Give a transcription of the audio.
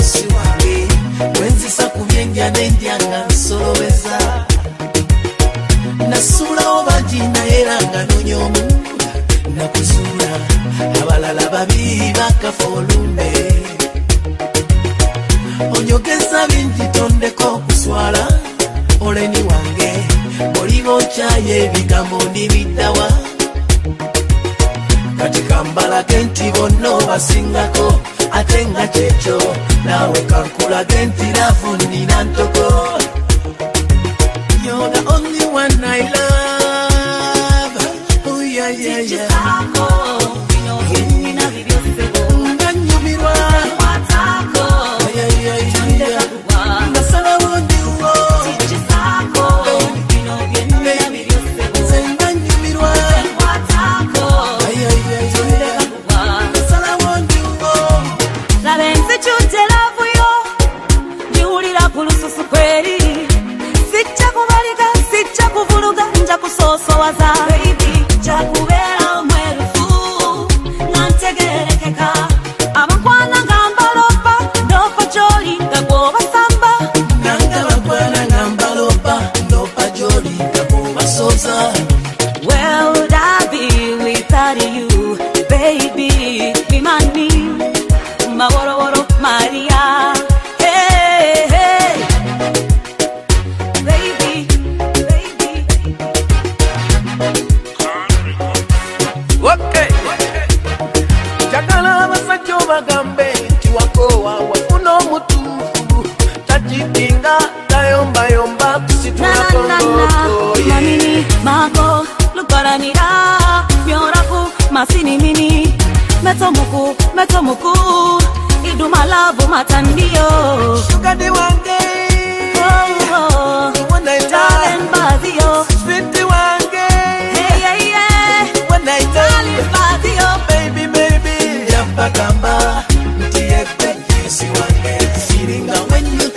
si wange wenzisa kumyenja nenjanga nsolobeza nasula obajina eranga nonyomu nakuzula abalala babiri bakafolumbe onyogeza binti tondeko kuswala oleni wange bolibo chaye ebigambo ndibitawa katika mbala genti bono basingako atenga checho nawe kankula genti lafu nina ntoko. You're the only one I love. Oh yeah yeah yeah. Baby, chakubera mwerufu nantegerekeka abakwana ngambalopa ndopa joli ngagoba samba nanga bakwana ngambalopa ndopa joli ngagoba soza. Where would I be without you, baby? Imani maworo woro Maria. Bagambe tiwakowa wafuno mutufu tajipinga tayomba yomba kusituna kongo mamini mako lukaranira mioraku masini mini metomuku idumalabu matandio sugadi wange when I darling bazio sweetie wange when I darling bazio baby Yapagamba, Tiek, you see one day, feeling when you